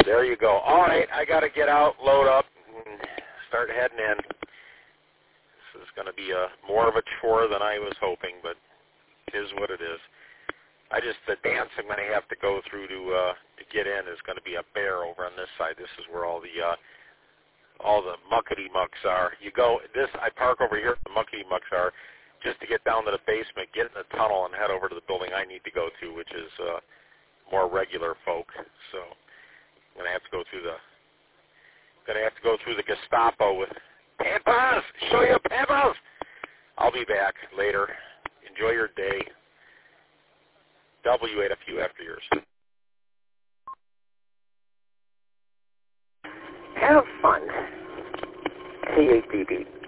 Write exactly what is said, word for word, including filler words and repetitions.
there you go. All right, I got to get out, load up, and start heading in. This is going to be a more of a chore than I was hoping, but it is what it is. I just, the dance I'm going to have to go through to uh, to get in is going to be a bear over on this side. This is where all the uh, all the muckety mucks are. You go, this, I park over here, the muckety mucks are, just to get down to the basement, get in the tunnel, and head over to the building I need to go to, which is uh, more regular folk. So I'm going to have to go through the, going to have to go through the Gestapo with Pampas. Show you Pampas. I'll be back later. Enjoy your day. W ate a few after yours. Have fun. C A D B.